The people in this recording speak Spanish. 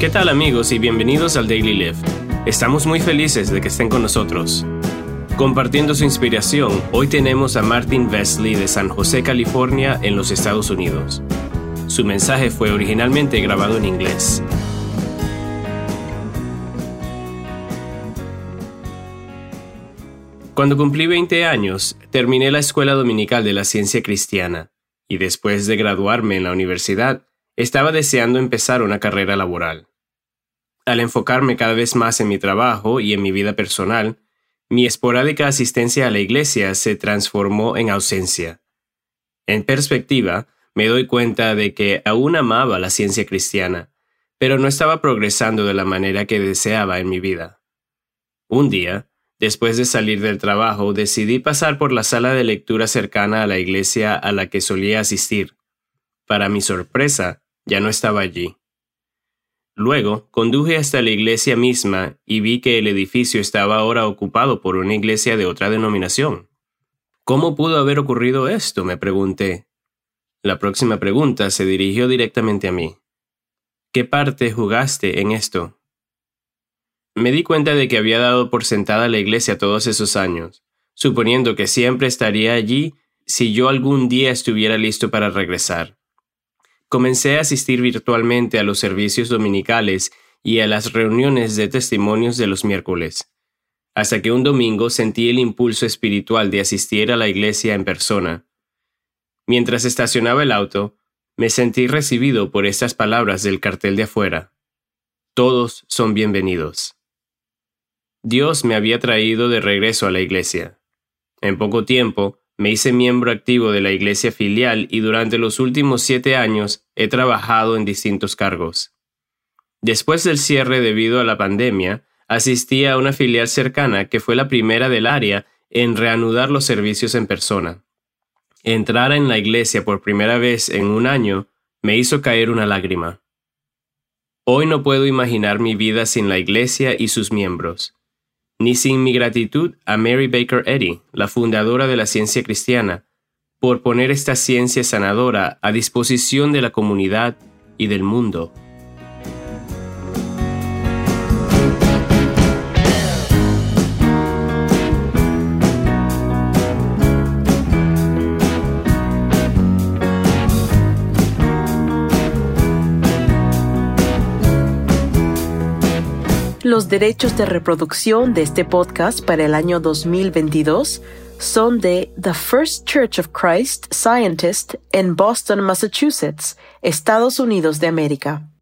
¿Qué tal, amigos, y bienvenidos al Daily Live? Estamos muy felices de que estén con nosotros. Compartiendo su inspiración, hoy tenemos a Martin Vesley de San José, California, en los Estados Unidos. Su mensaje fue originalmente grabado en inglés. Cuando cumplí 20 años, terminé la escuela dominical de la ciencia cristiana, y después de graduarme en la universidad, estaba deseando empezar una carrera laboral. Al enfocarme cada vez más en mi trabajo y en mi vida personal, mi esporádica asistencia a la iglesia se transformó en ausencia. En perspectiva, me doy cuenta de que aún amaba la ciencia cristiana, pero no estaba progresando de la manera que deseaba en mi vida. Un día, después de salir del trabajo, decidí pasar por la sala de lectura cercana a la iglesia a la que solía asistir. Para mi sorpresa, ya no estaba allí. Luego, conduje hasta la iglesia misma y vi que el edificio estaba ahora ocupado por una iglesia de otra denominación. ¿Cómo pudo haber ocurrido esto?, me pregunté. La próxima pregunta se dirigió directamente a mí. ¿Qué parte jugaste en esto? Me di cuenta de que había dado por sentada la iglesia todos esos años, suponiendo que siempre estaría allí si yo algún día estuviera listo para regresar. Comencé a asistir virtualmente a los servicios dominicales y a las reuniones de testimonios de los miércoles, hasta que un domingo sentí el impulso espiritual de asistir a la iglesia en persona. Mientras estacionaba el auto, me sentí recibido por estas palabras del cartel de afuera. Todos son bienvenidos. Dios me había traído de regreso a la iglesia. En poco tiempo, me hice miembro activo de la iglesia filial y durante los últimos 7 años he trabajado en distintos cargos. Después del cierre debido a la pandemia, asistí a una filial cercana que fue la primera del área en reanudar los servicios en persona. Entrar en la iglesia por primera vez en un año me hizo caer una lágrima. Hoy no puedo imaginar mi vida sin la iglesia y sus miembros, ni sin mi gratitud a Mary Baker Eddy, la fundadora de la ciencia cristiana, por poner esta ciencia sanadora a disposición de la comunidad y del mundo. Los derechos de reproducción de este podcast para el año 2022 son de The First Church of Christ Scientist en Boston, Massachusetts, Estados Unidos de América.